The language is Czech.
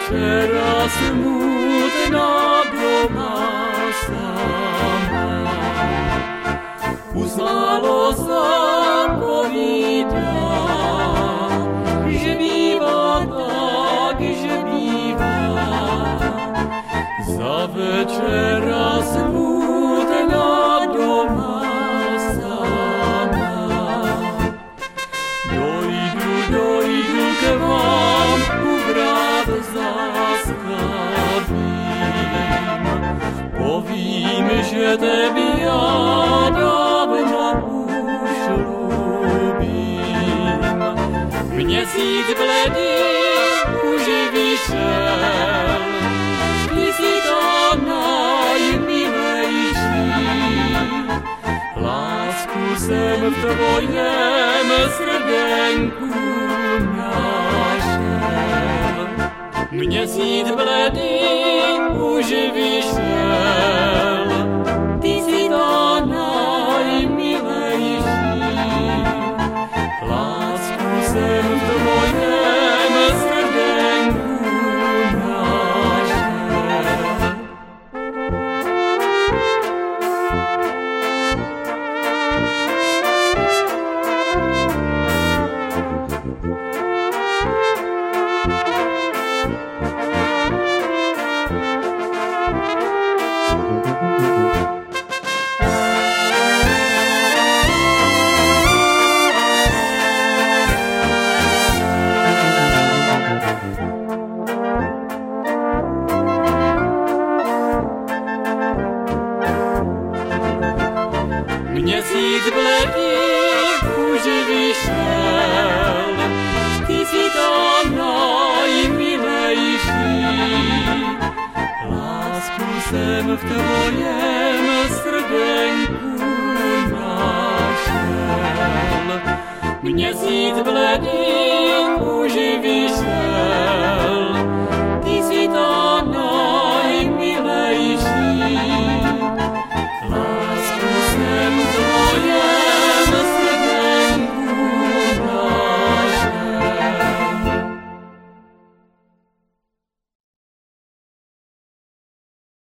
večera smutná doma sama. Uznalo sa povídá, že býva tak, že býva. Za večera smutná doma sama. Dojdu k vám, uvrát zastavím. Povím, že tebe ja dávno už ľúbim. Měsíc bledý už vyšel, ty si ta najmilejší. Lásku jsem v tvojem srdenku našel. Měsíc bledý už vyšel, ty si ta najmilejší. Lásku jsem v tvojem srdenku našel. Měsíc bledý už vyšel, ty si ta najmilejší. Lásku jsem v tvojem srdci